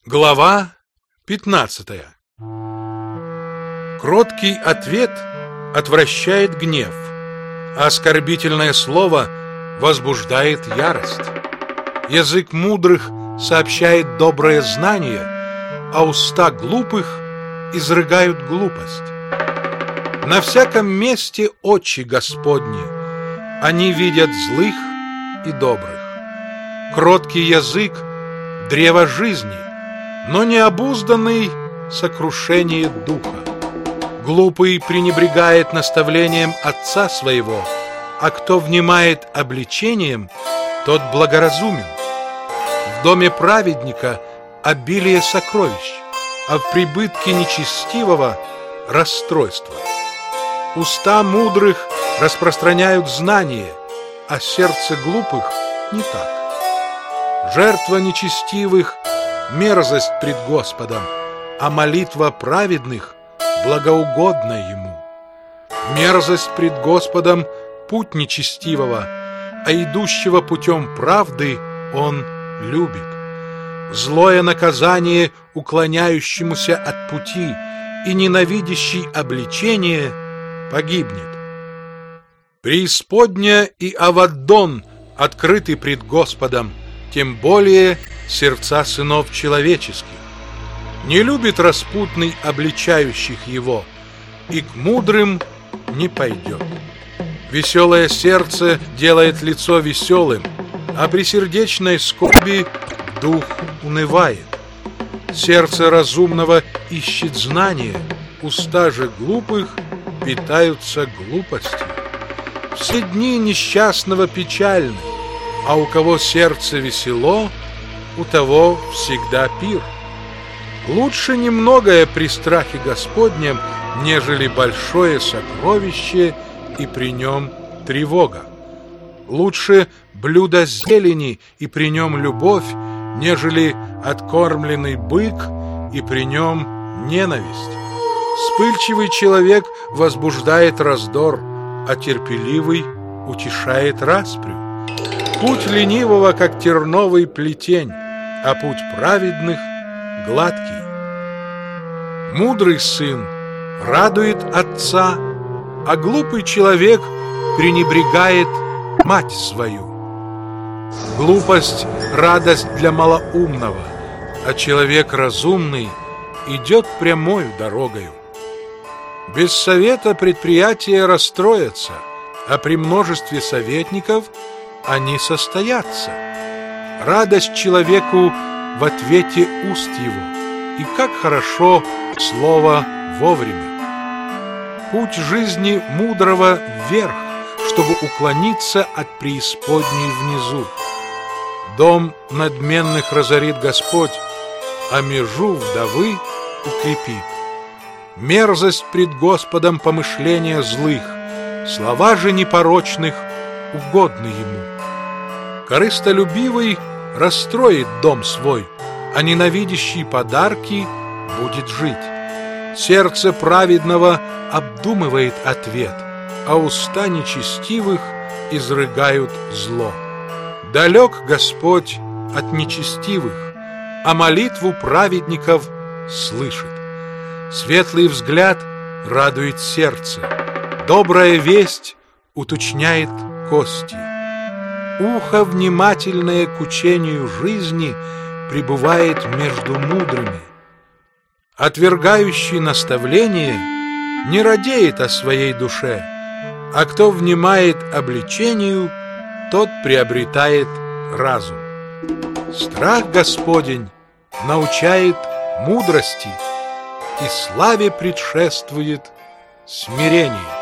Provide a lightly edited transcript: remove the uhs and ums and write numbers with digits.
Глава 15. Кроткий ответ отвращает гнев, а оскорбительное слово возбуждает ярость. Язык мудрых сообщает доброе знание, а уста глупых изрыгают глупость. На всяком месте очи Господни, они видят злых и добрых. Кроткий язык — древо жизни, но необузданный — сокрушение духа. Глупый пренебрегает наставлением отца своего, а кто внимает обличением, тот благоразумен. В доме праведника обилие сокровищ, а в прибытке нечестивого — расстройство. Уста мудрых распространяют знание, а сердце глупых не так. Жертва нечестивых — мерзость пред Господом, а молитва праведных благоугодна Ему. Мерзость пред Господом — путь нечестивого, а идущего путем правды Он любит. Злое наказание уклоняющемуся от пути и ненавидящий обличение погибнет. Преисподня и Аваддон открыты пред Господом, тем более сердца сынов человеческих. Не любит распутный обличающих его, и к мудрым не пойдет. Веселое сердце делает лицо веселым, а при сердечной скорби дух унывает. Сердце разумного ищет знания, уста же глупых питаются глупостью. Все дни несчастного печальны, а у кого сердце весело, у того всегда пир. Лучше немногое при страхе Господнем, нежели большое сокровище и при нем тревога. Лучше блюдо зелени и при нем любовь, нежели откормленный бык и при нем ненависть. Вспыльчивый человек возбуждает раздор, а терпеливый утешает распрю. Путь ленивого, как терновый плетень, а путь праведных — гладкий. Мудрый сын радует отца, а глупый человек пренебрегает мать свою. Глупость — радость для малоумного, а человек разумный идет прямою дорогою. Без совета предприятия расстроятся, а при множестве советников они состоятся. Радость человеку в ответе уст его, и как хорошо слово вовремя. Путь жизни мудрого вверх, чтобы уклониться от преисподней внизу. Дом надменных разорит Господь, а межу вдовы укрепит. Мерзость пред Господом помышления злых, слова же непорочных угодны Ему. Корыстолюбивый расстроит дом свой, а ненавидящий подарки будет жить. Сердце праведного обдумывает ответ, а уста нечестивых изрыгают зло. Далек Господь от нечестивых, а молитву праведников слышит. Светлый взгляд радует сердце, добрая весть уточняет кости. Ухо, внимательное к учению жизни, пребывает между мудрыми. Отвергающий наставление не радеет о своей душе, а кто внимает обличению, тот приобретает разум. Страх Господень научает мудрости, и славе предшествует смирение.